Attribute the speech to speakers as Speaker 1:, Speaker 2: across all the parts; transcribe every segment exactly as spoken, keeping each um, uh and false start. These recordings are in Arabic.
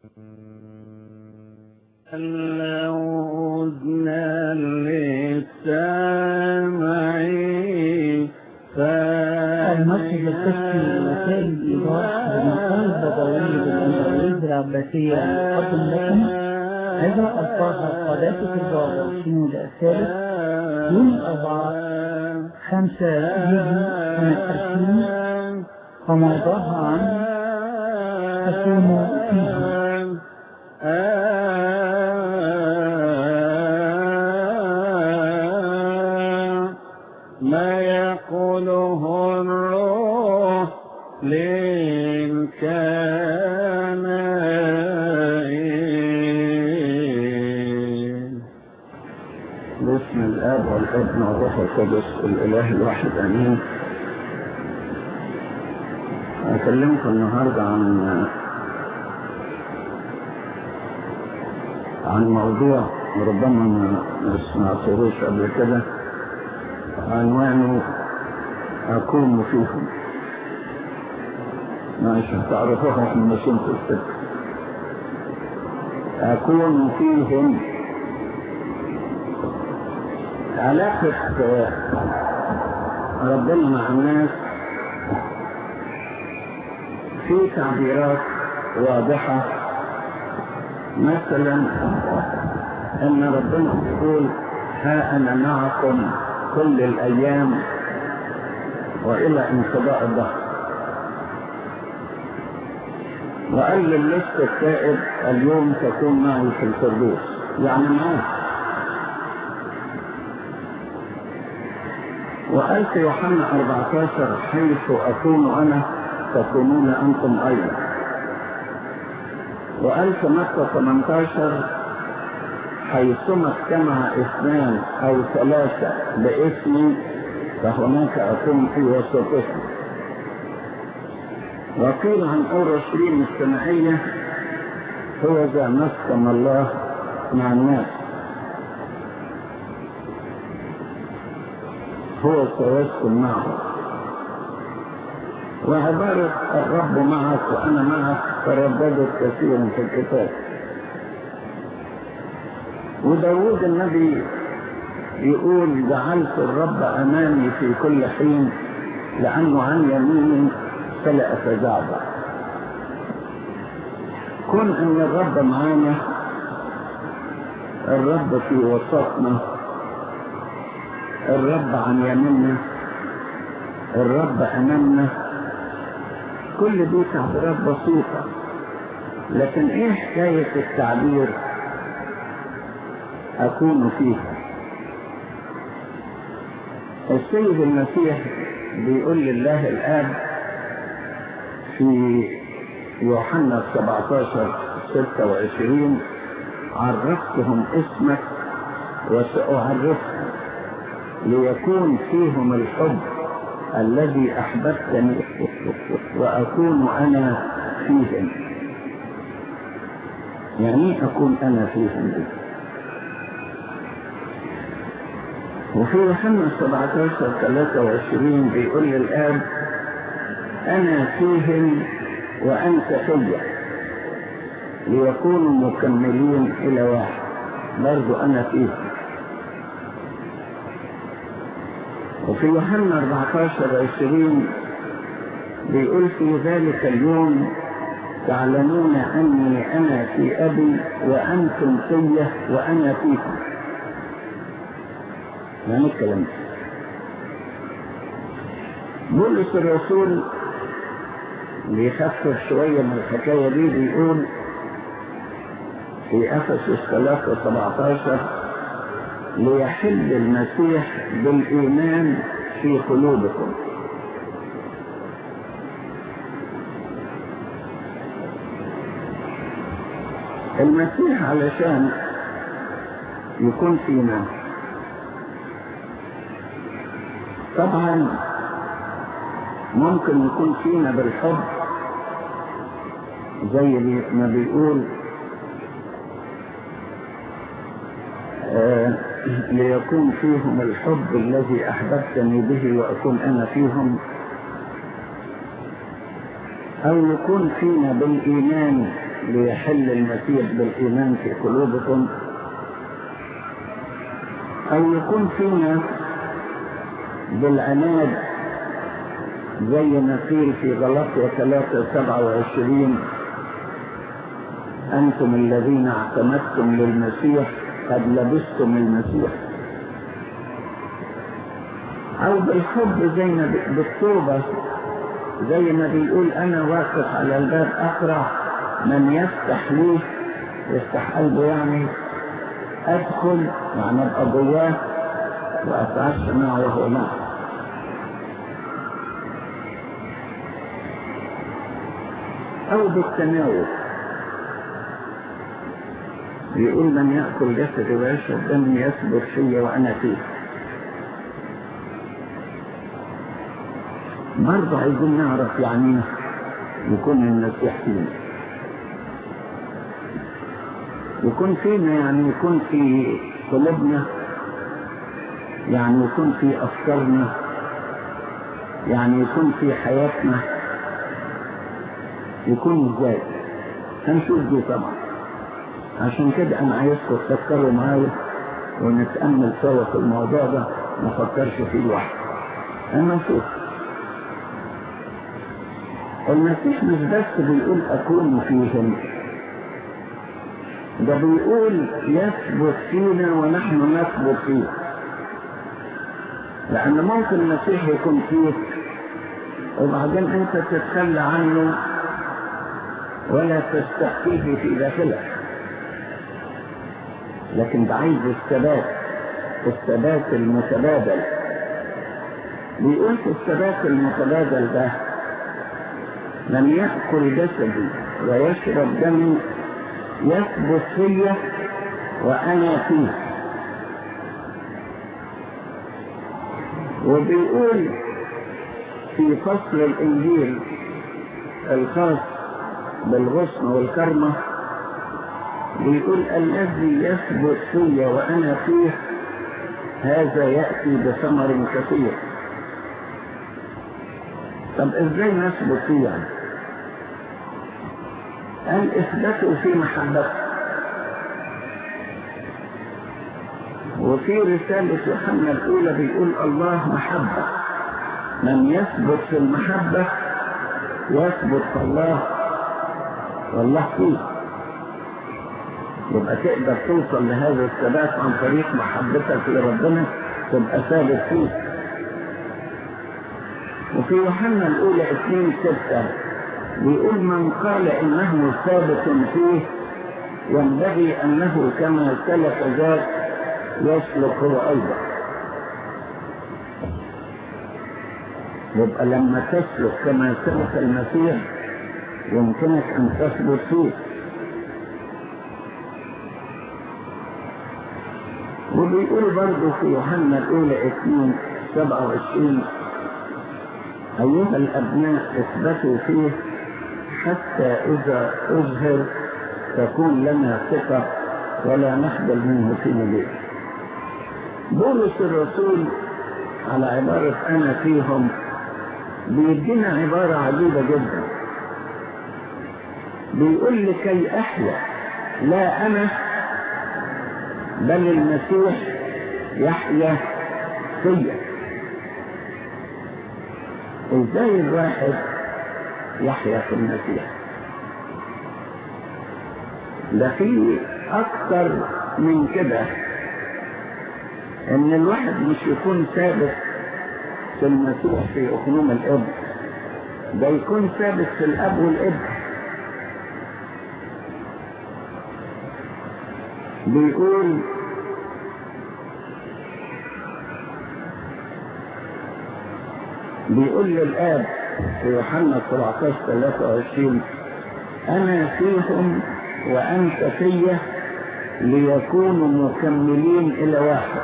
Speaker 1: الأذن للسامع
Speaker 2: المركز الكشفي لوسائل الإيضاح بالمقال البابوي بالأندلس العباسية يقدم لكم هذا ألفاظ قداسة البابا الشنود الثالث يوم الأربعاء خمسة يوليو سنة ألفين، وموضوعها عن أكون فيه.
Speaker 1: ما يقوله الروح للكنائن. بسم الآب والابن والروح القدس الإله الواحد آمين. أكلمكم النهارده عن عن موضوع ربما ما سمعتوش قبل كده، عنوانه أكون فيهم. مش هتعرفوها من مسلمة السكة. أكون فيهم. علاقة ربنا مع الناس في تعبيرات واضحة. مثلا ان ربنا يقول ها انا معكم كل الايام والى انقضاء الدهر، وقال للص التائب اليوم تكون معي في الفردوس، يعني معاه. وقال في يوحنا أربعة عشر حيث اكون انا تكونون انتم ايضا. وقال في متى ثمانية عشر حيثما اجتمع اثنان او ثلاثة باسمي فهناك اكون في وسطهم. وقيل عن اورشليم السمائية هو ذا مسكن الله مع الناس، هو سيسكن معه. وعبارة الرب معك وأنا معك ترددت كثيرا في الكتاب. وداود النبي يقول جعلت الرب أمامي في كل حين لأنه عن يميني فلا أتزعزع. كن أن الرب معانا، الرب في وسطنا، الرب عن يميننا، الرب أمامنا، كل دي تعبيرات بسيطة. لكن ايه حكاية التعبير اكون فيها؟ السيد المسيح بيقول لله الآب في يوحنا سبعة عشر ستة وعشرين عرفتهم اسمك وسأعرفهم ليكون فيهم الحب الذي أحببتني وأكون أنا فيهم. يعني أكون أنا فيهم دي. وفي يوحنا سبعة عشر ثلاثة وعشرين بيقول للآب أنا فيهم وأنت فيا ليكونوا مكملين إلى واحد. برضو أنا فيهم. وفي يوحنا أربعة عشر عشرين بيقول في ذلك اليوم تعلمون أني أنا في أبي وأنتم في وأنا فيكم. يعني الكلام بولس الرسول بيخفف شوية من الحكاية دي، بيقول في أفسس ثلاثة سبعة عشر ليحل المسيح بالإيمان في قلوبكم. المسيح علشان يكون فينا طبعا ممكن يكون فينا بالحب زي ما بيقول آه ليكون فيهم الحب الذي أحببتني به وأكون أنا فيهم، أو يكون فينا بالإيمان ليحل المسيح بالإيمان في قلوبكم، أو يكون فينا بالعناد زي ما قيل في غلاطيا ثلاثة سبعة وعشرين: أنتم الذين اعتمدتم للمسيح قد لبستم المسيح. أو بالحب زي ما بالتوبة، زي ما بيقول: أنا واقف على الباب أقرع، من يفتح لي، يفتح قلبه يعني، أدخل يعني أبقى جواه وأتعشى معه وهو معه. أو بالتناول، يقول: من يأكل جسدي ويشرب دمي يثبت فيه وأنا فيه. برضه عايزين نعرف يعني يكون المسيح فينا، يكون فينا يعني يكون في قلوبنا، يعني يكون في أفكارنا، يعني يكون في حياتنا. يكون ازاي؟ هنشوف دي طبعا. عشان كده انا عايزكم تفكروا معايا ونتأمل سوا في الموضوع ده، ما فكرش فيه لوحدي. انا نشوف المسيح مش بس بيقول اكون فيهم، ده بيقول يثبت فينا ونحن نثبت فيه. لان ممكن المسيح يكون فيك وبعدين انت تتخلى عنه ولا تستحقيه في داخلك، لكن ده عايز الثبات، الثبات المتبادل. بيقول في الثبات المتبادل ده: من يأكل جسدي ويشرب دمي يثبت فيا وأنا فيه. وبيقول في فصل الإنجيل الخاص بالغصن والكرمة، بيقول: الذي يثبت فيا وأنا فيه هذا يأتي بثمر كثير. طب إزاي نثبت فيه يعني؟ قال: اثبتوا في محبته. وفي رسالة يوحنا الأولى بيقول: الله محبة، من يثبت في المحبة يثبت في الله والله فيه. يبقى تقدر توصل لهذا الثبات عن طريق محبتك لربنا، تبقى ثابت فيه. وفي يوحنا الأولى اثنين ستة بيقول: من قال إنه ثابت فيه ينبغي أنه كما سلك ذاك يسلك هو أيضا. يبقى لما تسلك كما سلك المسيح يمكنك أن تثبت فيه. وبيقول برضه في يوحنا الأولى اثنين سبعة وعشرين: أيها الأبناء اثبتوا فيه حتى إذا أظهر تكون لنا ثقة ولا نخجل منه في مجيء. بولس الرسول على عبارة أنا فيهم بيدينا عبارة عجيبة جدا. بيقول: لكي أحيا لا أنا بل المسيح يحيا فيا. ازاي الواحد يحيا في المسيح؟ ده في اكتر من كده، ان الواحد مش يكون ثابت في المسيح في اقنوم الاب، ده يكون ثابت في الاب والابن. بيقول: بيقول للآب في يوحنا سبعة عشر ثلاثة وعشرين: أنا فيهم وأنت فيا ليكونوا مكملين إلى واحد.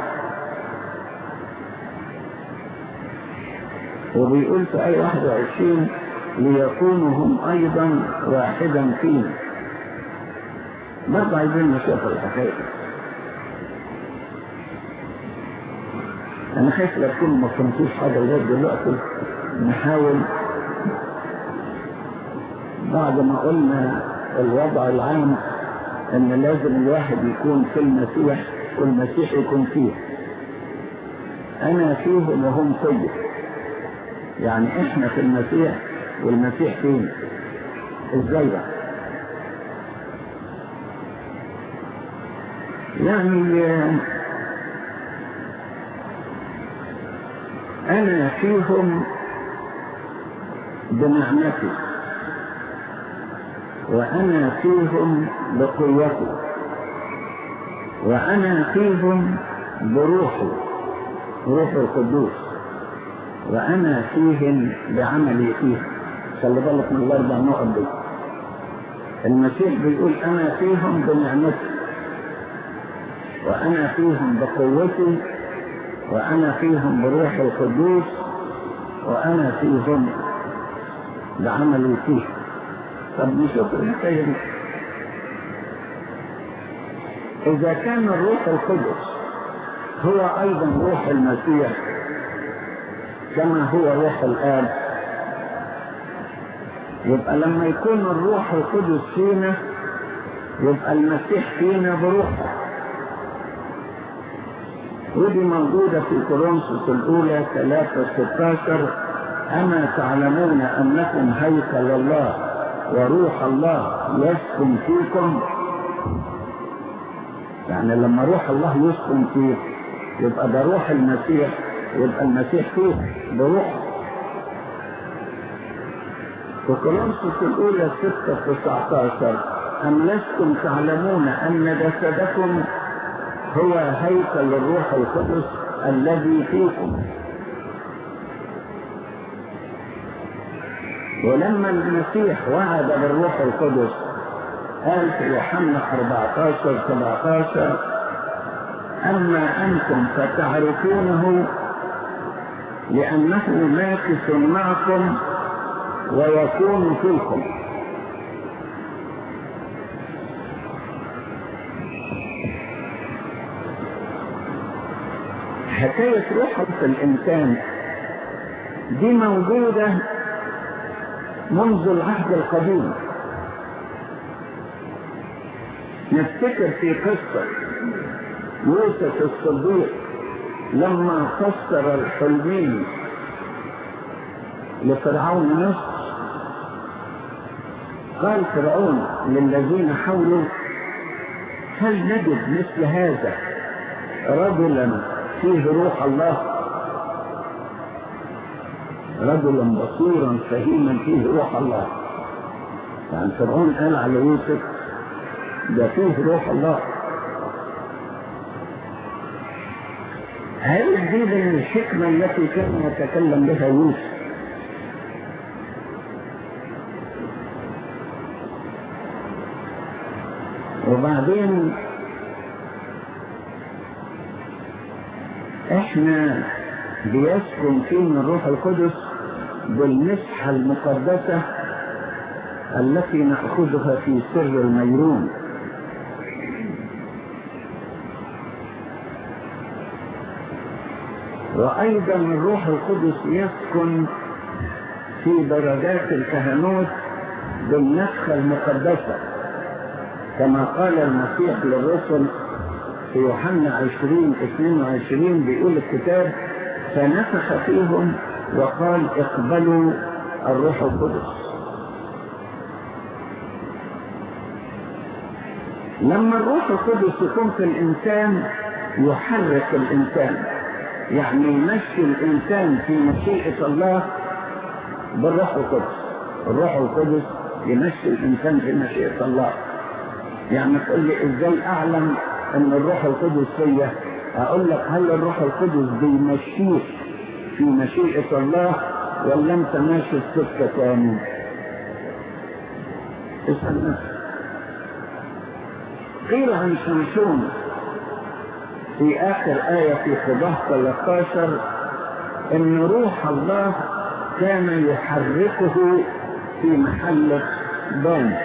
Speaker 1: وبيقول في آية واحد وعشرين: ليكونوا هم أيضا واحدا فينا. برضه عايزين نشوف الحكاية. أنا خايف لا تكون ما فهمتوش حاجة لغاية دلوقتي. نحاول بعد ما قلنا الوضع العام ان لازم الواحد يكون في المسيح والمسيح يكون فيه. انا فيهم وهم فيه، يعني احنا في المسيح والمسيح فينا. ازاي بقى؟ يعني انا فيهم بنعمتي وانا فيهم بقوتي وانا فيهم بروحي روح القدوس وانا فيهم بعملي فيهم. خلي بالك من الاربع نقط دي. المسيح بيقول انا فيهم بنعمتي وانا فيهم بقوتي وانا فيهم بروح القدوس وانا فيهم بعملي فيه. طب نشوف الحكايه دي. اذا كان الروح القدس هو ايضا روح المسيح كما هو روح الاب، يبقى لما يكون الروح القدس فينا يبقى المسيح فينا بروحه. ودي موجودة في كورنثوس الأولى ثلاثة ستة عشر: أما تعلمون أنكم هيكل الله وروح الله يسكن فيكم. يعني لما روح الله يسكن فيك يبقى ده روح المسيح، يبقى المسيح فيك بروحه. في كورنثوس الأولى ستة تسعة عشر: أم لستم تعلمون أن جسدكم هو هيكل الروح القدس الذي فيكم. ولما المسيح وعد بالروح القدس قال في يوحنا أربعة عشر سبعة عشر: أما أنتم فتعرفونه لأنه ماكث معكم ويكون فيكم. حكاية روح الإنسان دي موجودة منذ العهد القديم. نفتكر في قصة يوسف الصديق لما فسر الحلمين لفرعون مصر، قال فرعون للذين حوله: هل نجد مثل هذا رجلا فيه روح الله؟ رجلا بصيرا فهيما فيه روح الله. يعني فرعون قال على يوسف ده فيه روح الله. هل دي من الحكمة التي كان يتكلم بها يوسف؟ وبعدين احنا بيسكن فينا الروح القدس بالمسحة المقدسة التي نأخذها في سر الميرون. وأيضا الروح القدس يسكن في درجات الكهنوت بالنفخة المقدسة، كما قال المسيح للرسل في يوحنا عشرين اثنين وعشرين، بيقول الكتاب: فنفخ فيهم وقال اقبلوا الروح القدس. لما الروح القدس يكون في الإنسان يحرك الإنسان، يعني يمشي الإنسان في مشيئة الله بالروح القدس. الروح القدس يمشي الإنسان في مشيئة الله. يعني تقول لي ازاي أعلم أن الروح القدس فيا؟ أقول لك: هل الروح القدس بيمشيك في مشيئة الله ولا أنت ماشي السكة تاني؟ اسأل نفسك. قيل عن شمشون في آخر آية في قضاة ثلاثة عشر إن روح الله كان يحركه في محل بان.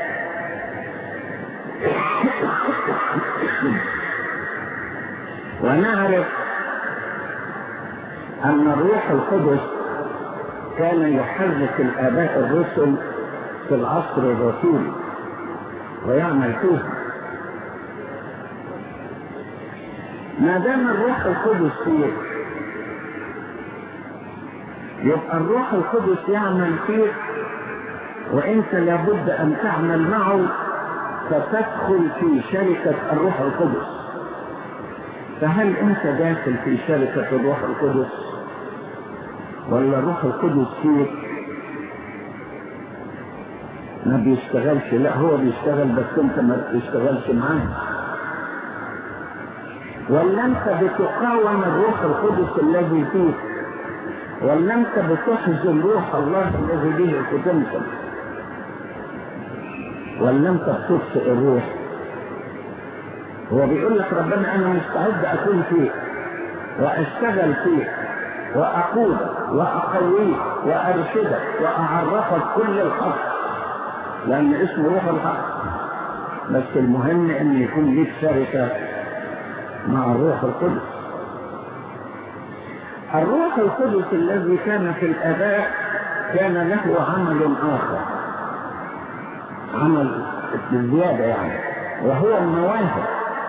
Speaker 1: ونعرف أن الروح القدس كان يحرك الآباء الرسل في العصر الرسولي. ويعمل فيها. ما دام الروح القدس فيك يبقى الروح القدس يعمل فيك، وانت لابد ان تعمل معه، فتدخل في شركة الروح القدس. فهل انت داخل في شركة الروح القدس ولا الروح القدس فيك ما بيشتغلش؟ لا، هو بيشتغل بس انت ما بتشتغلش معاه. ولا انت بتقاوم الروح القدس الذي فيك، ولا انت بتحزن روح الله الذي به ختمتم، ولا انت بتطفئ الروح. هو بيقول لك ربنا انا مستعد اكون فيك واشتغل فيك واقودك واقويك وارشدك واعرفك كل الحق، لان اسمه روح الحق. بس المهم ان يكون ليك شركه مع الروح القدس. الروح القدس الذي كان في الاباء كان له عمل اخر، عمل بالزياده يعني، وهو المواهب.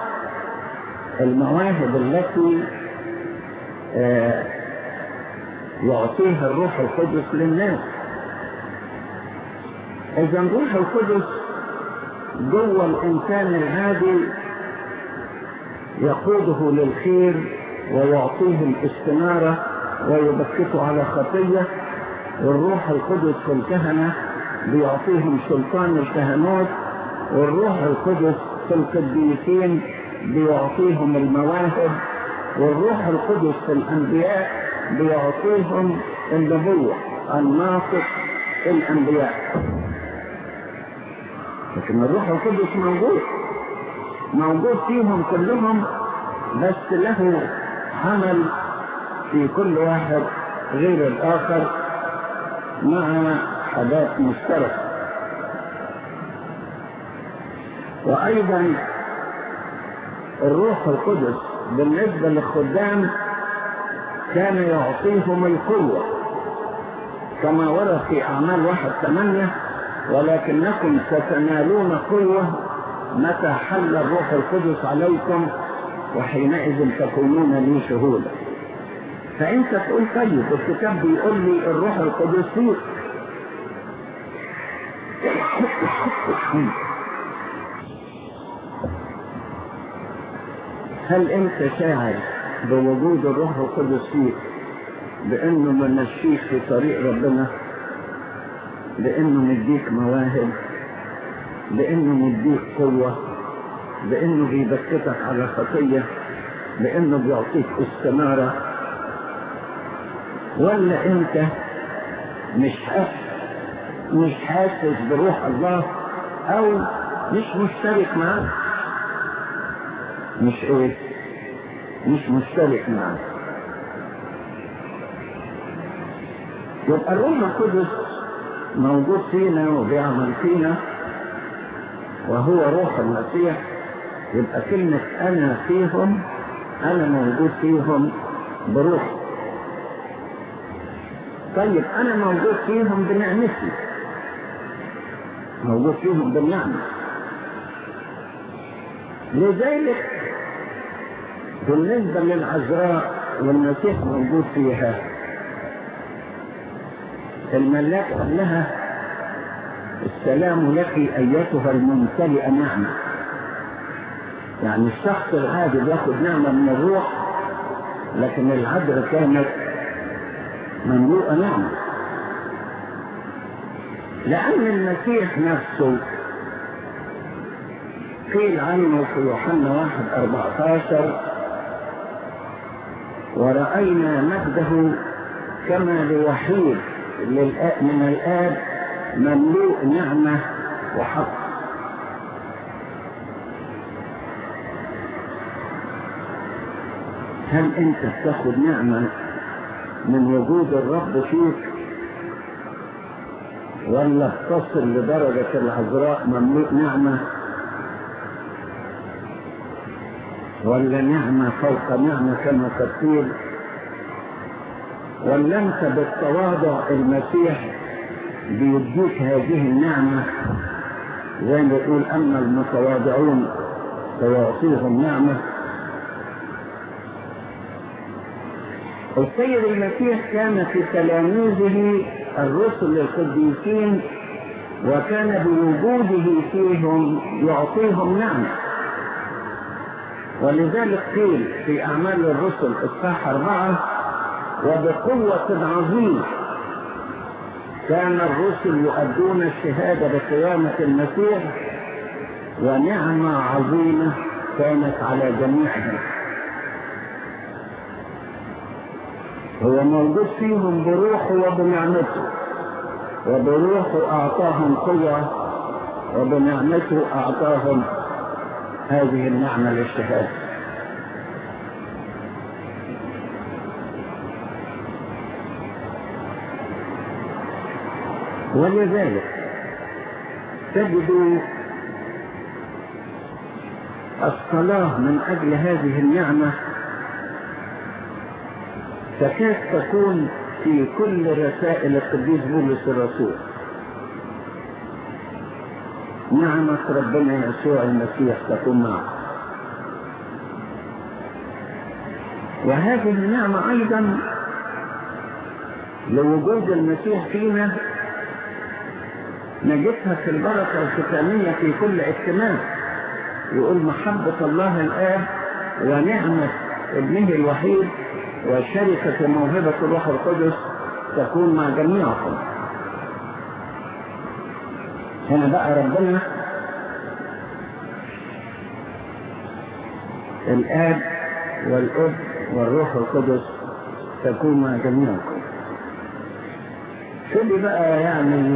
Speaker 1: المواهب التي آه يعطيها الروح القدس للناس. اذا الروح القدس جوه الانسان العادي يقوده للخير ويعطيه الاستنارة ويبكته على خطية. والروح القدس في الكهنة بيعطيهم سلطان الكهنوت، والروح القدس في القديسين بيعطيهم المواهب، والروح القدس في الأنبياء بيعطيهم النبوة، الناطق الأنبياء. لكن الروح القدس موجود موجود فيهم كلهم، بس له عمل في كل واحد غير الآخر مع حاجات مشتركة. وأيضا الروح القدس بالنسبة للخدام كان يعطيهم القوة كما ورد في أعمال واحد ثمانية: ولكنكم ستنالون قوة متى حل الروح القدس عليكم وحينئذ تكونون لي شهودا. فانت تقول طيب الكتاب بيقول لي الروح القدس فيك. هل انت شاعر بوجود الروح القدس فيك، بانه منشيك في طريق ربنا، بانه مديك مواهب، بانه مديك قوة، بانه بيبكتك على خطية، بانه بيعطيك استنارة؟ ولا انت مش حاسس مش حاسس بروح الله، او مش مشترك معاه؟ مش ايه مش مشترك معاه. يبقى الروح القدس موجود فينا وبيعمل فينا، وهو روح المسيح. يبقى كلمة أنا فيهم، أنا موجود فيهم بروح. طيب أنا موجود فيهم بنعمتي، موجود فيهم بالنعمة. لذلك بالنسبة للعذراء والمسيح موجود فيها، الملاك قال لها: السلام لك أيتها الممتلئة نعمة. يعني الشخص العادي بياخد نعمة من الروح، لكن العذراء كانت مملوءة نعمة، لأن المسيح نفسه قيل عنه في يوحنا واحد أربعة عشر: ورأينا مجده كما لوحيد من الآب مملوء نعمة وحق. هل انت بتاخد نعمة من وجود الرب فيك، ولا بتصل لدرجة العذراء مملوء نعمة، ولا نعمة فوق نعمة كما تقول؟ ولا انت بالتواضع المسيح بيديك هذه النعمة زي ما بتقول أما المتواضعون فيعطيهم نعمة. السيد المسيح كان في تلاميذه الرسل القديسين، وكان بوجوده فيهم يعطيهم نعمة. ولذلك قيل في أعمال الرسل إصحاح أربعة: وبقوة عظيمة كان الرسل يؤدون الشهادة بقيامة المسيح، ونعمة عظيمة كانت على جميعهم. هو موجود فيهم بروحه وبنعمته، وبروحه أعطاهم قوة، وبنعمته أعطاهم هذه النعمة للشهادة. ولذلك تجد الصلاة من أجل هذه النعمة تكاد تكون في كل رسائل القديس بولس الرسول: نعمة ربنا يسوع المسيح تكون معك. وهذه النعمة أيضا لوجود المسيح فينا نجدها في البركة الختامية في كل اجتماع. يقول: محبة الله الآب ونعمة ابنه الوحيد وشركة موهبة الروح القدس تكون مع جميعكم. هنا بقى ربنا الآب والأب والروح القدس تكون مع جميعكم. شو بقى يعني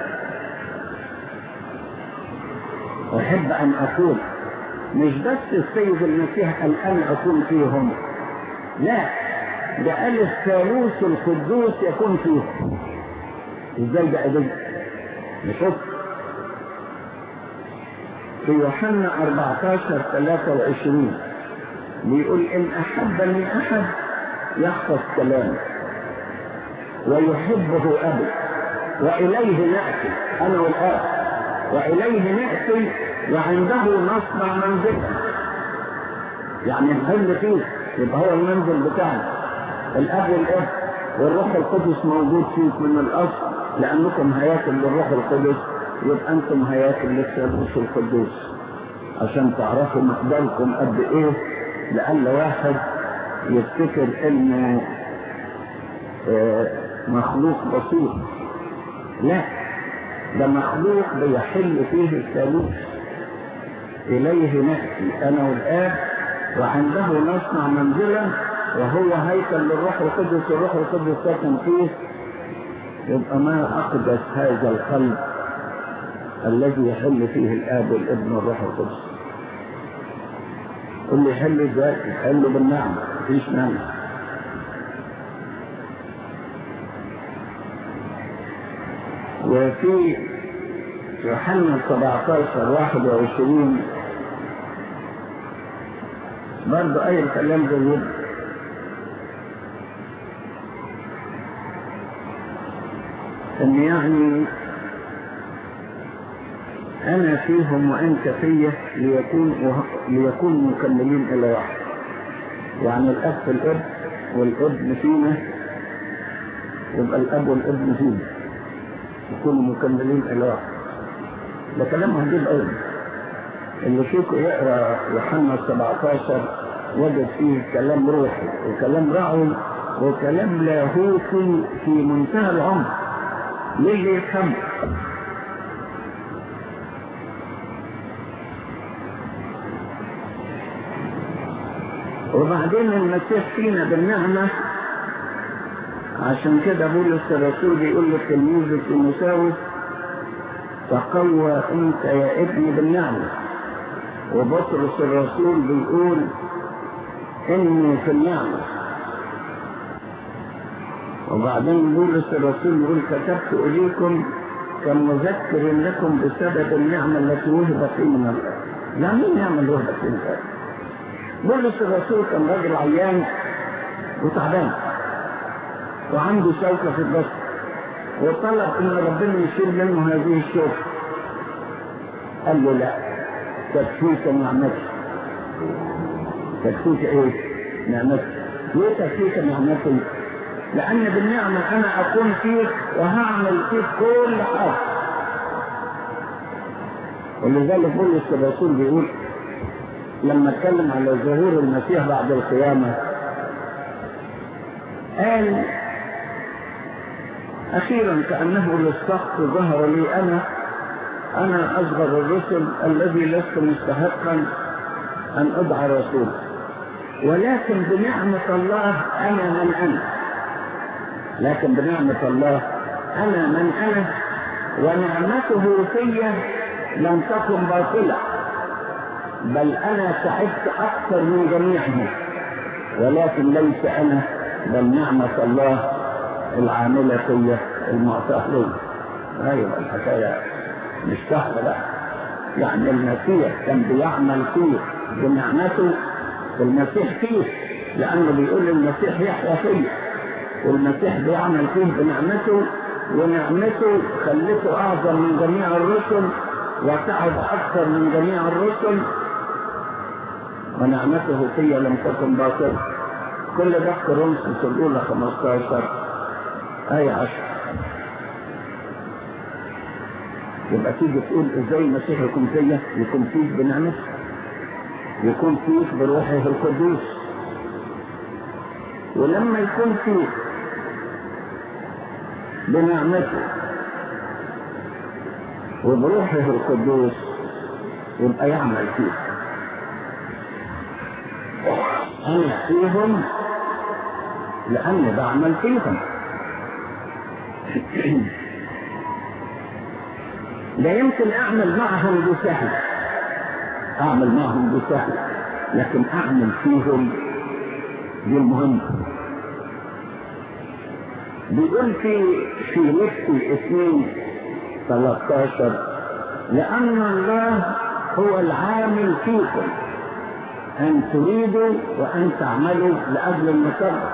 Speaker 1: أحب أن أقول: مش بس السيد المسيح قال أن أكون فيهم، لا، ده قال الثالوث القدوس يكون فيهم. ازاي بقى ده؟ نشوف في يوحنا أربعة عشر ثلاثة وعشرين بيقول: إن أحبني أحد يحفظ كلامي ويحبه أبي وإليه نأتي أنا والآب وإليه نأتي وعنده نصنع منزلا. يعني نحل فيه، يبقى هو المنزل بتاعنا. الأب والأب والروح القدس موجود فيك من الأصل، لأنكم هياكل للروح القدس، يبقى أنتم هياكل للثالوث القدوس، عشان تعرفوا مقداركم قد إيه. لأن واحد يفتكر إن مخلوق بسيط، لا، ده مخلوق بيحل فيه الثالوث. إليه نأتي أنا والآب وعنده نصنع منزلا، وهو هيكل للروح القدس، والروح القدس ساكن فيه. يبقى ما أقدس هذا القلب الذي يحل فيه الآب والابن والروح القدس. اللي يحل ازاي؟ يحل بالنعمة، مفيش نعمة. وفي يوحنا سبعة عشر واحد وعشرين برضه أي كلام جيد: إن يعني أنا فيهم وأنت فيه ليكون ليكون مكملين إلى واحد. يعني الأب في الأب والابن فينا، يبقى الأب والابن فينا يكونوا مكملين إلى واحد. ده كلام عجيب أوي. اللي فيكم يقرأ يوحنا سبعة عشر وجد فيه كلام روحي وكلام رعوي وكلام لاهوتي في منتهى العمق للي يفهم. وبعدين المسيح فينا بالنعمة. عشان كده بولس الرسول بيقول لتلميذه تيموثاوس: تقوى انت يا ابني بالنعمة. وبطرس الرسول بيقول: اني في النعمة. وبعدين بولس الرسول يقول: كتبت اليكم كمذكر لكم بسبب النعمة التي وهبت لي من الله. يعني ايه النعمة اللي وهبت لي من الله؟ بولس الرسول كان راجل عيان وتعبان وعنده شوكة في البطن، وطلب ان ربنا يشيل منه هذه الشوكة. قال له لا، تكفيك نعمتي. تكفيك ايه؟ نعمتي. ليه تكفيك نعمتي؟ لأن بالنعمة أنا أكون فيك وهعمل فيك كل حاجة. ولذلك بولس الرسول بيقول لما اتكلم على ظهور المسيح بعد القيامة، قال أخيرا كأنه للسقط ظهر لي أنا أنا أصغر الرسل الذي لست مستحقا أن أدعى رسول، ولكن بنعمة الله أنا من أنا. لكن بنعمة الله أنا من أنا، ونعمته في لم تكن باطلة، بل أنا تعبت أكثر من جميعهم، ولكن ليس أنا بل نعمة الله العاملة في المعطاة لي. أيوة الحكاية مش سهلة بقى. يعني المسيح كان بيعمل فيه بنعمته، المسيح فيه، لأنه بيقول المسيح يحيا فيه، والمسيح بيعمل فيه بنعمته، ونعمته خلته أعظم من جميع الرسل وتعب أكثر من جميع الرسل، ونعمته فيه لم تكن باطلة. كل ده في كورنثوس الأولى خمسة عشر آية عشرة. يبقى تيجي تقول ازاي المسيح يكون فيا؟ يكون فيك بنعمته، يكون فيك بروحه القدوس. ولما يكون فيك بنعمته وبروحه القدوس يبقى يعمل فيك. أنا فيهم لأني بعمل فيهم. لا يمكن أعمل معهم بسهل، أعمل معهم بسهل، لكن أعمل فيهم دي المهم. بيقول في في نفسي اثنين ثلاثة عشر لأن الله هو العامل فيكم أن تريدوا وأن تعملوا لأجل المسرة.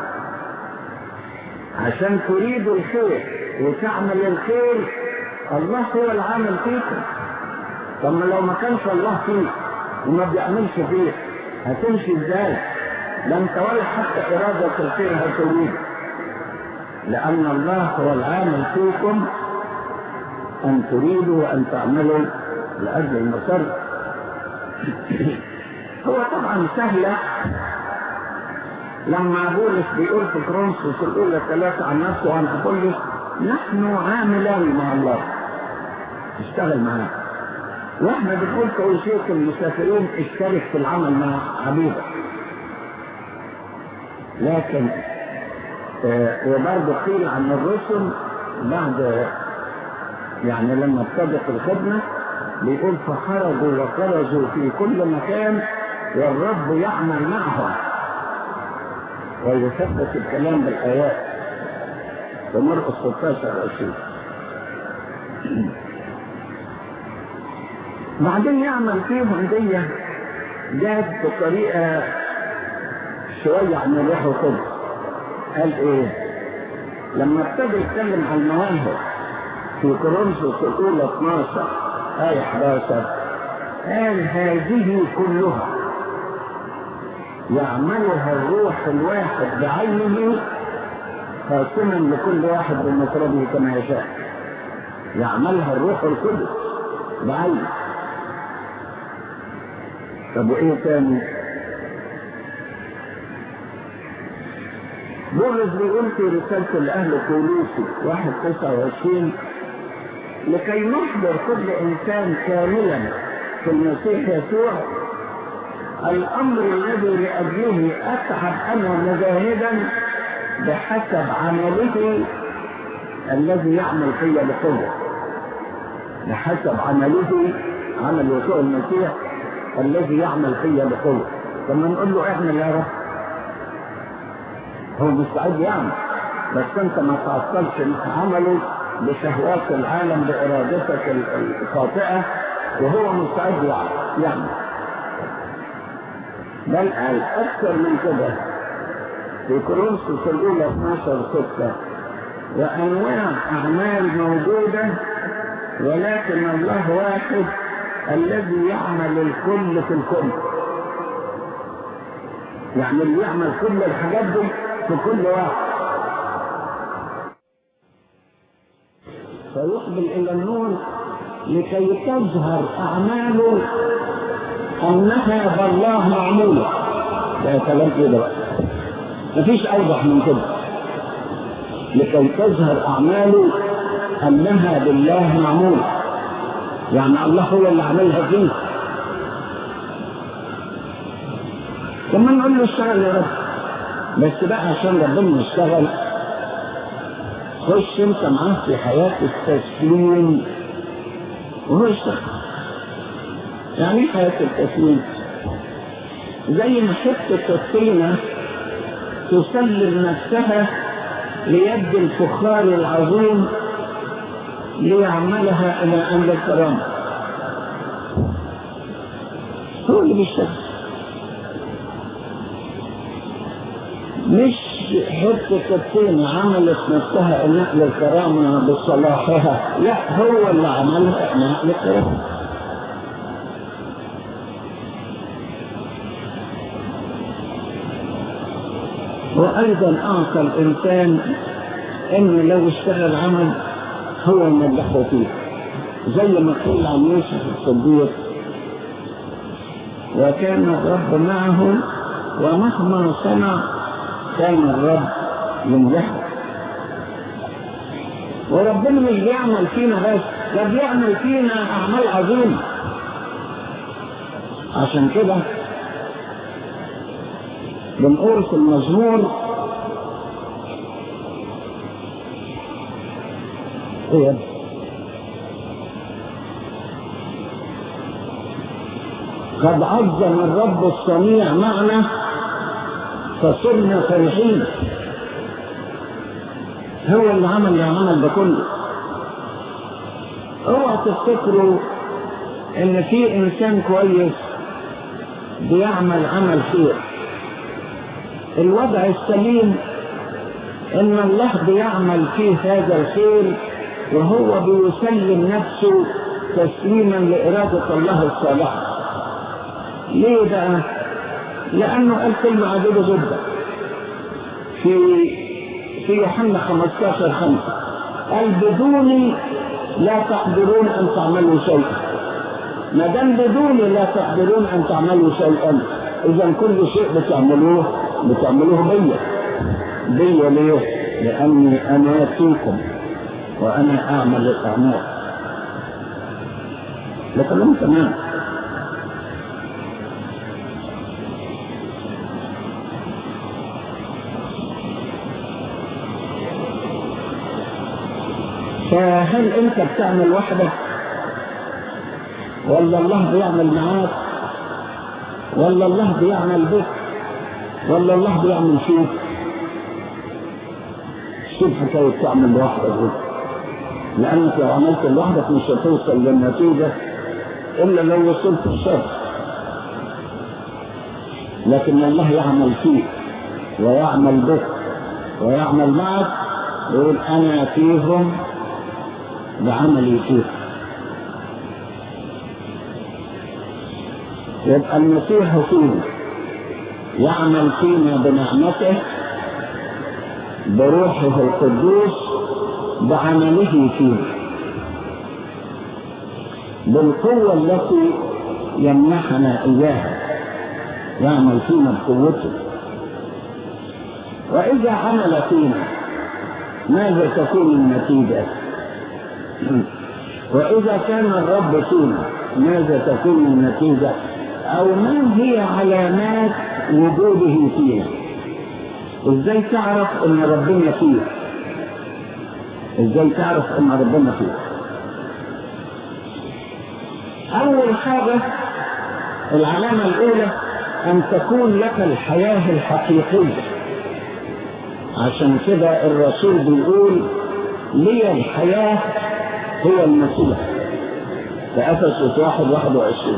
Speaker 1: عشان تريدوا الخير وتعمل الخير، الله هو العامل فيكم. طب لو ما كانش الله فيك وما بيعملش فيك هتمشي ازاي؟ لا انت ولا حتى إرادة الخير هتريد، لأن الله هو العامل فيكم أن تريدوا وأن تعملوا لأجل المسرة. هو طبعا سهلة لما بولس بيقول في كورنثوس الأولى ثلاثة عن نفسه وعن أبولس نحن عاملان مع الله، اشتغل معاه. واحنا بنقول كأوصية المسافرين اشترك في العمل مع حبيبك. لكن آه وبرضه قيل عن الرسل بعد يعني لما ابتدت الخدمة بيقول فخرجوا وخرجوا في كل مكان والرب يعمل معهم، ويثبت الكلام بالآيات في مرقس ستة عشر عشرين. بعدين يعمل فيهم دي جات بطريقة شوية عن الروح القدس. قال ايه لما ابتدى يتكلم عن المواهب في كورنثوس الأولى اثناشر آية أحد عشر قال هذه كلها يعملها الروح الواحد بعينه قاسما لكل واحد بمفرده كما يشاء. يعملها الروح القدس بعينه. طب وايه تاني؟ بولس بيقول في رسالة لأهل كولوسي واحد تسعة وعشرين لكي نحضر كل إنسان كاملا في المسيح يسوع الأمر الذي لأجله أتعب أنا مجاهدا بحسب عمله الذي يعمل فيا بقوة. بحسب عمله، عمل يسوع المسيح الذي يعمل فيا بقوة. لما نقول له اعمل يا رب هو مستعد يعمل، بس انت ما تعطلش عمله بشهوات العالم بإرادتك الخاطئة، وهو مستعد يعمل. بل قال أكثر من كده في كورنثوس الأولى اثناشر ستة وأنواع أعمال موجودة ولكن الله واحد الذي يعمل الكل في الكل، يعني اللي يعمل كل الحاجات دي في كل واحد، فيقبل الى النور لكي تظهر اعماله انها بالله معموله. ده كلام كده بقى، مفيش اوضح من كده. لكي تظهر اعماله انها بالله معموله، يعني الله هو اللي عملها فيه. ثم نقول له اشتغل يا رب، بس بقى عشان ربنا يشتغل خش انت معاه في حياه التسليم وهو يشتغل. يعني ايه حياه التسليم؟ زي ما حته الطينه تسلم نفسها ليد الفخار العظيم ليعملها الى ان الكرامه، هو اللي بيشتغل، مش حته الطين عملت نفسها نقل الكرامه بصلاحها، لا هو اللي عملها نقل الكرامه. وايضا اعطى الانسان ان لو اشتغل عمل هو ينجحه فيه، زي ما قيل عن يوسف الصديق وكان الرب معه ومهما صنع كان الرب ينجحه. وربنا مش بيعمل فينا بس، ده بيعمل فينا اعمال عظيمه. عشان كده بنقول في المزمور ايه قد عظم الرب الصنيع معنا فصرنا فرحين. هو اللي عمل اللي عمل ده كله. اوعى تفتكروا ان في انسان كويس بيعمل عمل خير. الوضع السليم ان الله بيعمل فيه هذا الخير وهو بيسلم نفسه تسليما لإرادة الله الصالحة. ليه بقى؟ لأنه قال كلمة عجيبة جدا في في يوحنا خمسة عشر خمسة، قال بدوني لا تقدرون أن تعملوا شيئا. ما دام بدوني لا تقدرون أن تعملوا شيئا، إذا كل شيء بتعملوه بتعملوه بيا. بيا ليه؟ لأني أنا فيكم وأنا أعمل الأعمال. لكن تمام. فهل أنت بتعمل وحدك ولا الله بيعمل معاك ولا الله بيعمل بك ولا الله بيعمل فيك؟ شوف حكاية تعمل لوحدك دي، لأنك لو عملت لوحدك مش هتوصل للنتيجة إلا لو وصلت الشر. لكن الله يعمل فيك ويعمل بك ويعمل معك، يقول أنا فيهم بعملي فيك. يبقى المسيح فينا يعمل فينا بنعمته بروحه القدوس بعمله فينا بالقوة التي يمنحنا إياها، يعمل فينا بقوته. وإذا عمل فينا ماذا تكون النتيجة؟ وإذا كان الرب فينا ماذا تكون النتيجة؟ أو ما هي علامات وجوده فينا؟ إزاي تعرف إن ربنا فيك؟ إزاي تعرف إن ربنا فيك؟ أول حاجة العلامة الأولى أن تكون لك الحياة الحقيقية. عشان كده الرسول بيقول لي الحياة هو المسيح في أفسس واحد واحد وعشرين،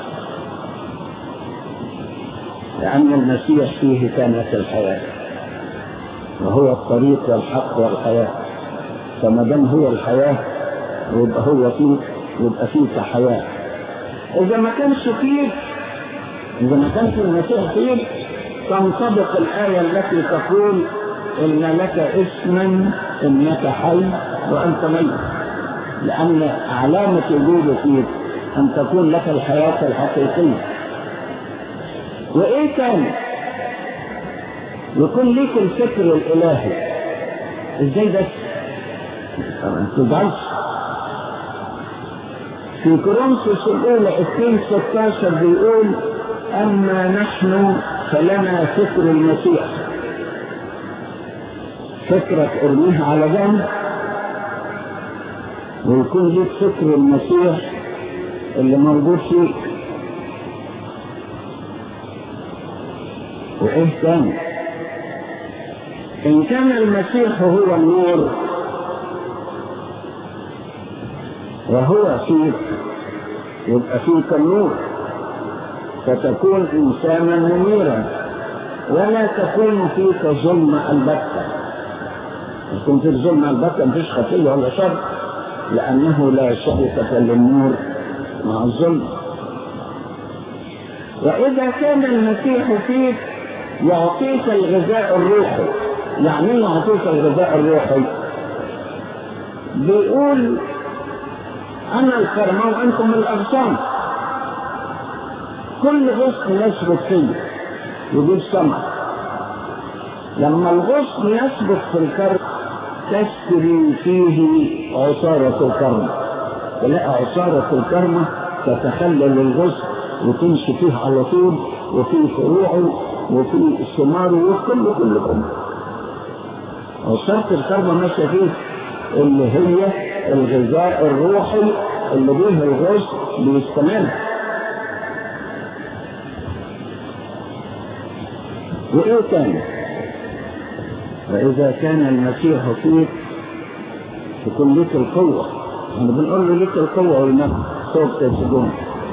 Speaker 1: لأن المسيح فيه كانت الحياة وهو الطريق والحق والحياة. فما دام هو الحياة يبقى هو فيك، يبقى فيك حياة. إذا ما كانش فيك إذا ما كانش المسيح فيك تنطبق الآية التي تقول إن لك اسما إنك حي وأنت ميت، لأن علامة وجوده فيك أن تكون لك الحياة الحقيقية. وإيه تاني؟ يكون ليك الفكر الإلهي. إزاي ده؟ ما تزعلش. في كورنثوس الأولى اثنين ستة عشر بيقول: أما نحن فلنا فكر المسيح. فكرك ارميها على جنب ويكون ليك فكر المسيح اللي موجود فيك. وإيه تاني؟ إن كان المسيح هو النور وهو فيك يبقى فيك النور، فتكون إنسانا منيرا ولا تكون فيك ظلم البتة. يكون فيك ظلم البتة مفيش خطية ولا شر، لأنه لا شركة للنور مع الظلم. وإذا كان المسيح فيك يعطيك الغذاء الروحي. يعني ايه يعطيك الغذاء الروحي؟ بيقول: أنا الكرمة وأنتم الأغصان. كل غصن يسبق فيه يجيب ثمر. لما الغصن يسبق في الكرم تسري فيه عصارة الكرمة، تلاقي عصارة الكرمة تتخلل الغصن وتمشي فيه على طول، وفي فروعه وفي ثماره وكله كله كله. عصارة الكرمة ماشية فيه اللي هي الغذاء الروحي اللي به الغصن بيستمر. وإيه تاني؟ وإذا كان المسيح فيك تكون لك القوة. احنا بنقول له لك القوة والنفس صوت السجون،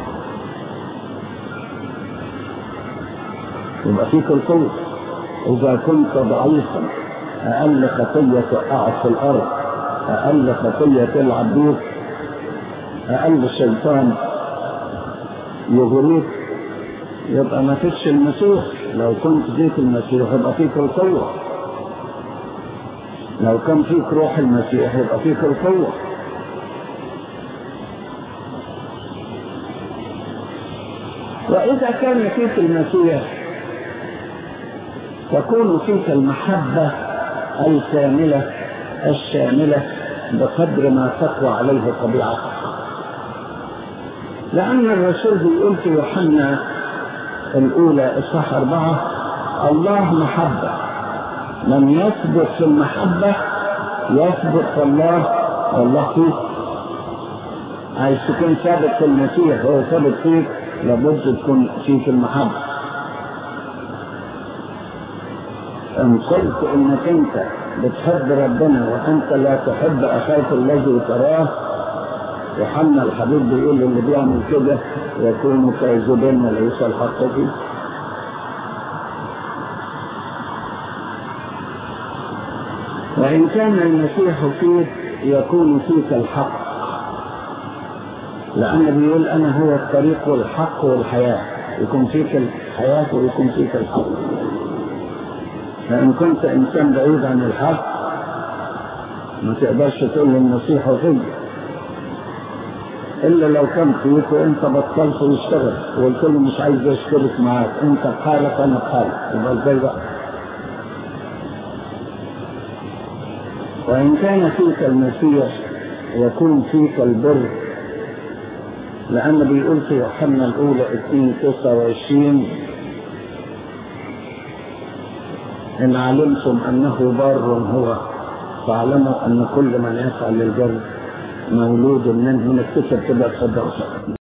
Speaker 1: يبقى فيك القوة. إذا كنت ضعيفا أقل خطية تقعد في الأرض، أقل خطية تلعب بيك، أقل شيطان يغريك، يبقى ما فيكش المسيح. لو كنت فيك المسيح يبقى فيك القوة. لو كان فيك روح المسيح يبقى فيك القوة. وإذا كان فيك المسيح تكون فيك المحبة الكاملة الشاملة بقدر ما تقوى عليه طبيعتك. لأن الرسول بيقول في يوحنا الأولى إصحاح أربعة: الله محبة، من يثبت في المحبة يثبت في الله والله فيه. عايز تكون ثابت في المسيح هو ثابت فيك، لابد تكون فيك المحبة. إن قلت إنك أنت بتحب ربنا وأنت لا تحب أخاك الذي تراه، يوحنا الحبيب بيقول اللي بيعمل كده يكون كاذبين وليس الحق فيه. وإن كان المسيح فيك يكون فيك الحق، لأنه بيقول: أنا هو الطريق والحق والحياة. يكون فيك الحياة ويكون فيك الحق. فإن كنت إنسان بعيد عن الحق ما تقدرش تقول المسيح فيك، إلا لو كان فيك وإنت بطلت واشتغل والكل مش عايز يشترك معاك، أنت بحالك أنا بحالك، يبقى إزاي بقى؟ وإن كان فيك المسيح يكون فيك البر، لأن بيقول في يوحنا الأولى اثنين تسعة وعشرين: إن علمتم أنه بار هو فاعلموا أن كل من يفعل البر مولود منه. من الكتب تبقى تصدق.